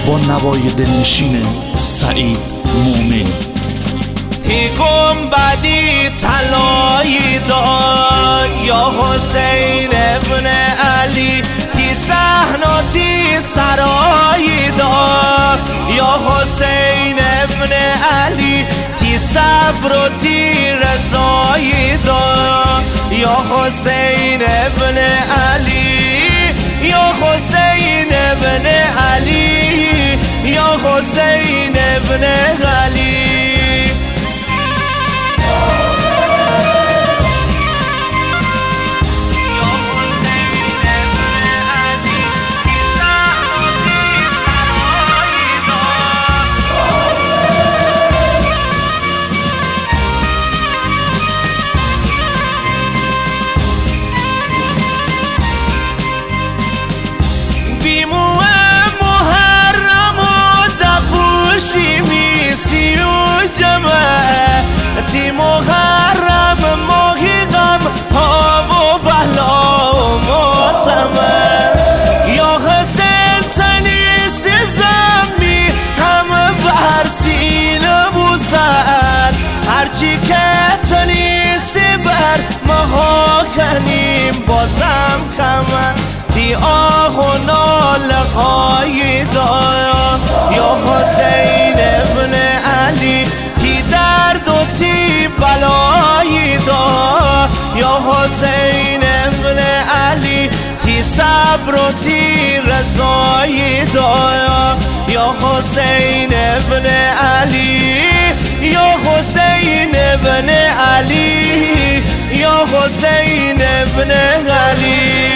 با نوای دلنشین سعید مومن. تی گنبدی طلایی داد یا حسین ابن علی، تی صحناتی سرایی داد یا حسین ابن علی، تی صبر و تی رضایی داد یا حسین ابن علی، یا حسین ابن علی، یا حسین ابن علی. تی محرم ماهی غم ها و بلا و ماتمه، یا حسین تنیس زمی همه بر سینه بوسن، هرچی که تنیس بر ماها کنیم بازم کمه. تی آه و ناله هایی دایا یا حسین ابن علی، تی درد و تی بلایی دار یا حسین ابن علی، تی صبر و تی رضایی دار یا حسین ابن علی، یا حسین ابن علی، یا حسین ابن علی.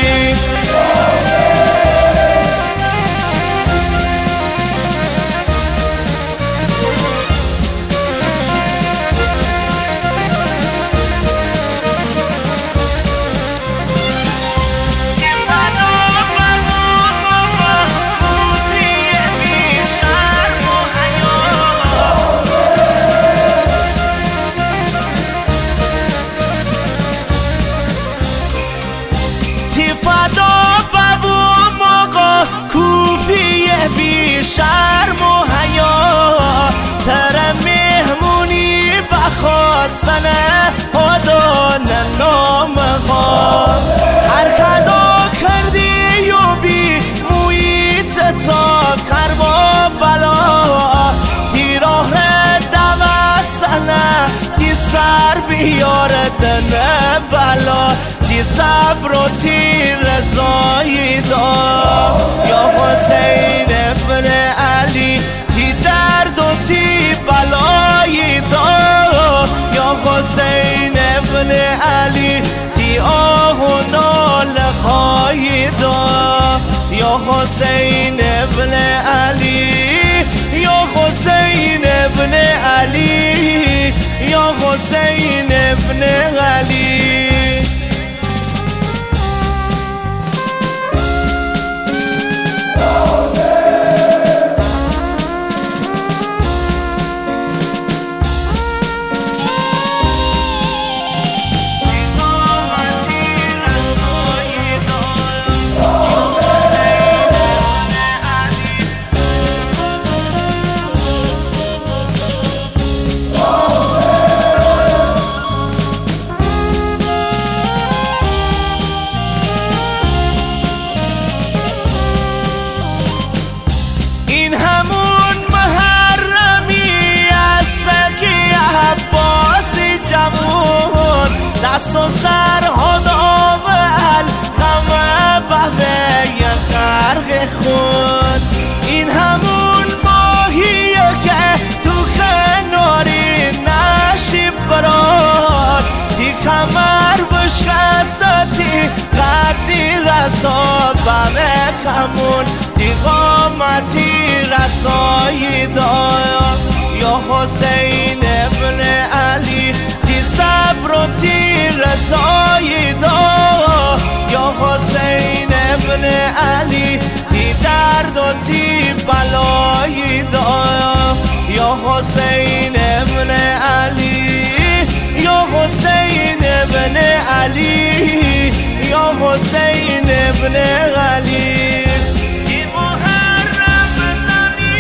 تی فدا بابو موقع کوفی بی شرم و حیا، تر مهمونی بخواستنه خدا نام ها، هر کدا کردی و بی مویت تا کربا بلا، تی راه دوستنه تی سر بیاردنه بلا، تی صبر و تی رضایی دار یا حسین ابن علی، تی درد و تی بلایی دار یا حسین ابن علی، تی آه و ناله هایی دار یا حسین ابن علی، یا حسین ابن علی، یا حسین ابن علی. این همون محرمی است که عباسی جوون دست و سر هداول همه بهوه غرق خون، این همون ماهیه که تو کناری نشی برات، تی کمر بشکستی قدی رسا بمه کمون، تی قامتی رسایی دار یا حسین ابن علی، تی صبر و تی رضایی دار یا حسین ابن علی، تی درد و تی بلایی دار یا حسین ابن علی، یا حسین ابن علی، یا حسین ابن علی. این محرم زمین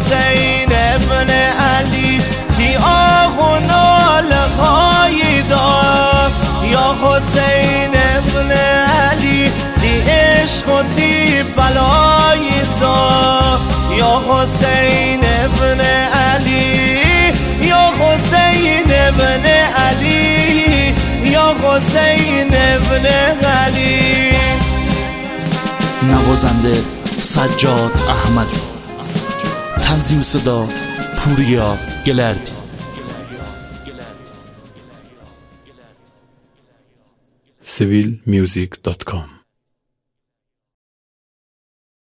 حسین ابن علی دی آه و نالهای دار یا حسین ابن علی دی عشق و دی بلای دار یا حسین ابن علی یا حسین ابن علی یا حسین ابن علی. نوازنده سجاد احمدی، تنظیم صدا پوریا گلردی. civilmusic.com